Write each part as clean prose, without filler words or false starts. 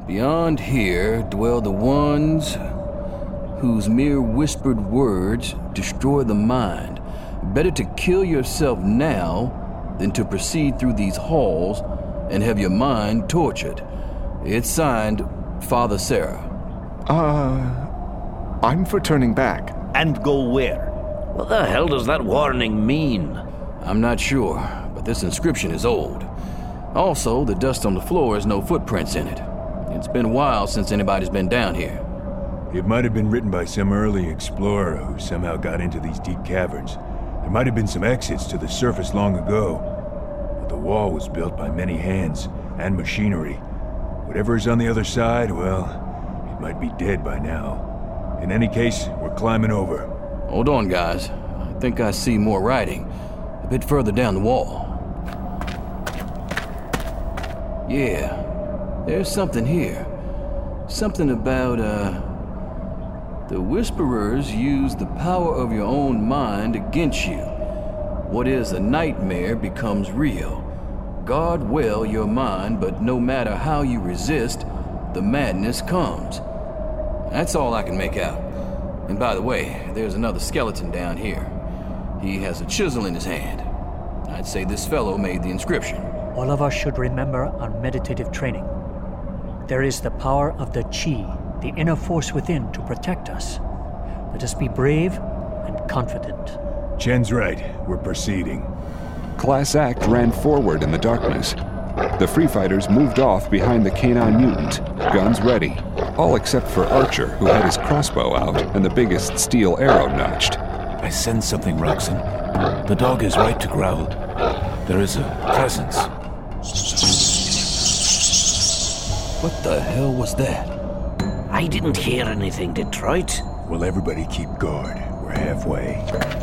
Beyond here dwell the ones whose mere whispered words destroy the mind. Better to kill yourself now than to proceed through these halls and have your mind tortured. It's signed, Father Serra. I'm for turning back. And go where? What the hell does that warning mean? I'm not sure, but this inscription is old. Also, the dust on the floor has no footprints in it. It's been a while since anybody's been down here. It might have been written by some early explorer who somehow got into these deep caverns. There might have been some exits to the surface long ago. But the wall was built by many hands and machinery. Whatever is on the other side, well, it might be dead by now. In any case, we're climbing over. Hold on, guys. I think I see more writing. A bit further down the wall. Yeah, there's something here. Something about, the Whisperers use the power of your own mind against you. What is a nightmare becomes real. Guard well your mind, but no matter how you resist, the madness comes. That's all I can make out. And by the way, there's another skeleton down here. He has a chisel in his hand. I'd say this fellow made the inscription. All of us should remember our meditative training. There is the power of the Chi, the inner force within, to protect us. Let us be brave and confident. Chen's right. We're proceeding. Class Act ran forward in the darkness. The Free Fighters moved off behind the canine mutant, guns ready, all except for Archer, who had his crossbow out and the biggest steel arrow notched. I sense something, Roxon. The dog is right to growl. There is a presence. What the hell was that? I didn't hear anything, Detroit. Well, everybody keep guard. We're halfway.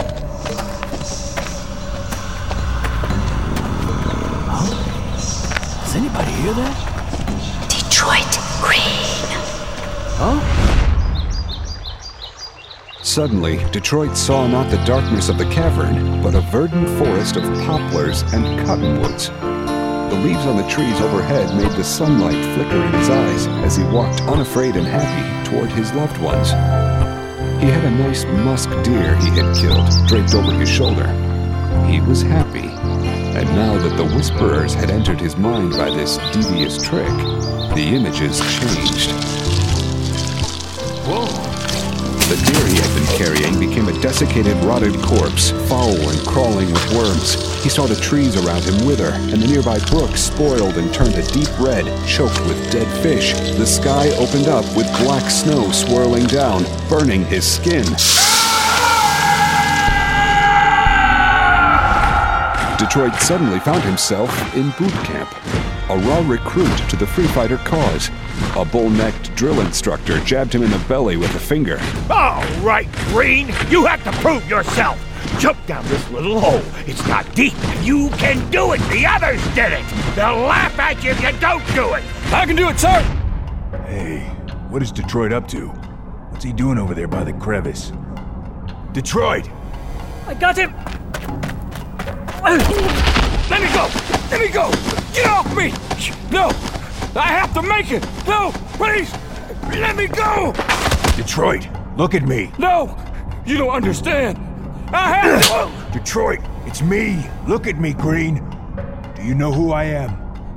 Does anybody hear that? Detroit Green. Huh? Suddenly, Detroit saw not the darkness of the cavern, but a verdant forest of poplars and cottonwoods. The leaves on the trees overhead made the sunlight flicker in his eyes as he walked unafraid and happy toward his loved ones. He had a nice musk deer he had killed draped over his shoulder. He was happy. And now that the Whisperers had entered his mind by this devious trick, the images changed. Whoa! The deer he had been carrying became a desiccated, rotted corpse, foul and crawling with worms. He saw the trees around him wither, and the nearby brook spoiled and turned a deep red, choked with dead fish. The sky opened up with black snow swirling down, burning his skin. Detroit suddenly found himself in boot camp. A raw recruit to the Free Fighter cause. A bull-necked drill instructor jabbed him in the belly with a finger. All right, Green, you have to prove yourself. Jump down this little hole. It's not deep. You can do it. The others did it. They'll laugh at you if you don't do it. I can do it, sir! Hey, what is Detroit up to? What's he doing over there by the crevice? Detroit! I got him! Let me go! Let me go! Get off me! No! I have to make it! No! Please! Let me go! Detroit, look at me! No! You don't understand! I have to... Detroit, it's me! Look at me, Green! Do you know who I am?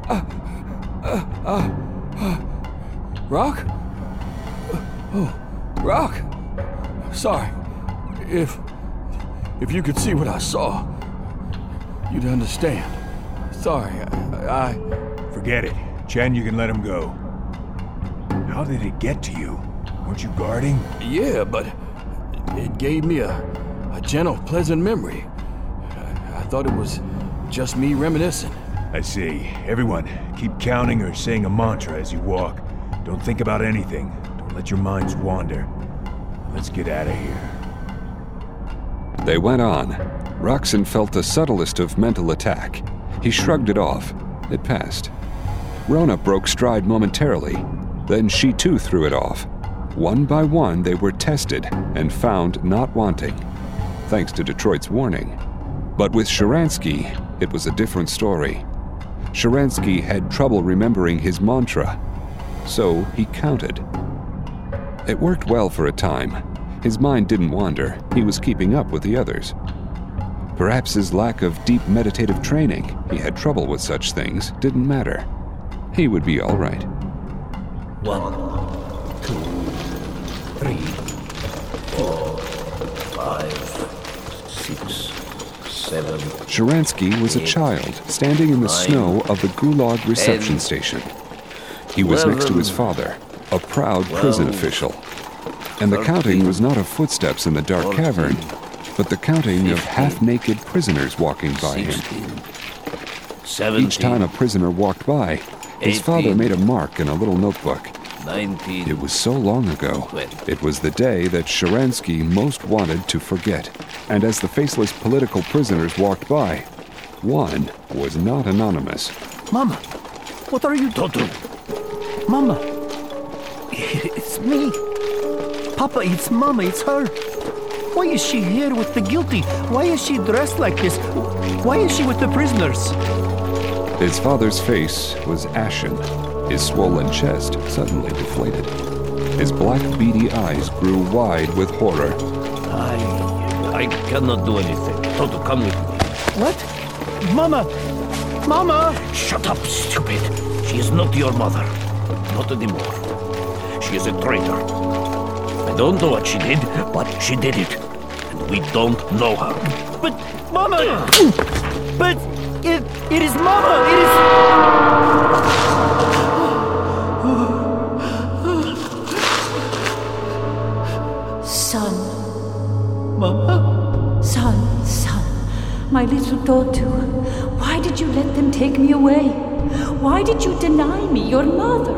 Rock? Oh, Rock? Sorry. If you could see what I saw, you'd understand. Sorry, I... Forget it. Chen, you can let him go. How did it get to you? Weren't you guarding? Yeah, but it gave me a gentle, pleasant memory. I thought it was just me reminiscing. I see. Everyone, keep counting or saying a mantra as you walk. Don't think about anything. Don't let your minds wander. Let's get out of here. They went on. Roxon felt the subtlest of mental attack. He shrugged it off. It passed. Rona broke stride momentarily. Then she too threw it off. One by one, they were tested and found not wanting, thanks to Detroit's warning. But with Sharansky, it was a different story. Sharansky had trouble remembering his mantra. so he counted. It worked well for a time. His mind didn't wander. He was keeping up with the others. Perhaps his lack of deep meditative training, he had trouble with such things, didn't matter. He would be all right. 1, 2, 3, 4, 5, 6, 7. Sharansky was a child, standing in the snow of the Gulag reception station. He was next to his father, a proud prison official. And the counting was not of footsteps in the dark cavern, but the counting of half-naked prisoners walking by him. Each time a prisoner walked by, his father made a mark in a little notebook. 19. It was so long ago. It was the day that Sharansky most wanted to forget. And as the faceless political prisoners walked by, one was not anonymous. Mama, what are you doing? Mama, it's me. Papa, it's Mama, it's her. Why is she here with the guilty? Why is she dressed like this? Why is she with the prisoners? His father's face was ashen. His swollen chest suddenly deflated. His black, beady eyes grew wide with horror. I cannot do anything. Toto, come with me. What? Mama! Mama! Shut up, stupid. She is not your mother. Not anymore. She is a traitor. I don't know what she did, but she did it. And we don't know her. But, Mama! But, it is Mama! It is... Son. Mama? Son, my little daughter, why did you let them take me away? Why did you deny me your mother?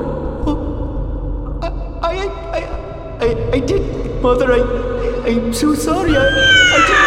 I did, Mother. I'm so sorry. I did.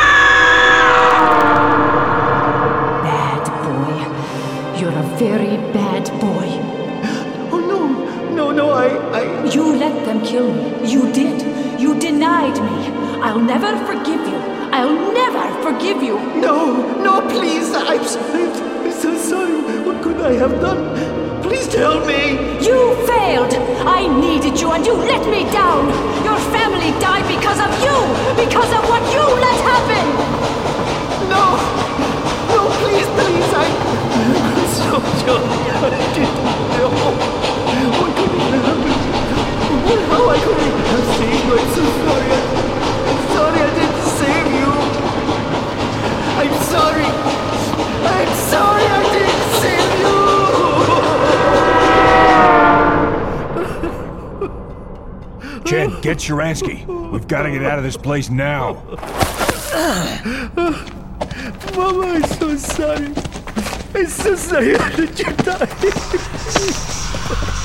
Bad boy. You're a very bad boy. Oh, no, I... You let them kill me. You did. You denied me. I'll never forgive you. I'll never forgive you. No, please. I'm so sorry. What could I have done? Please tell me. You failed. I needed you and you let me down. Your family died because of you. Because of what you let happen. No, please. I'm so sorry. I didn't know. What could have happened? How I could have saved you. I'm so sorry. I'm sorry I didn't save you. I'm sorry I didn't save you. Jed, get Sharansky. We've got to get out of this place now. Mama, I'm so sorry. I'm so sorry I let you die.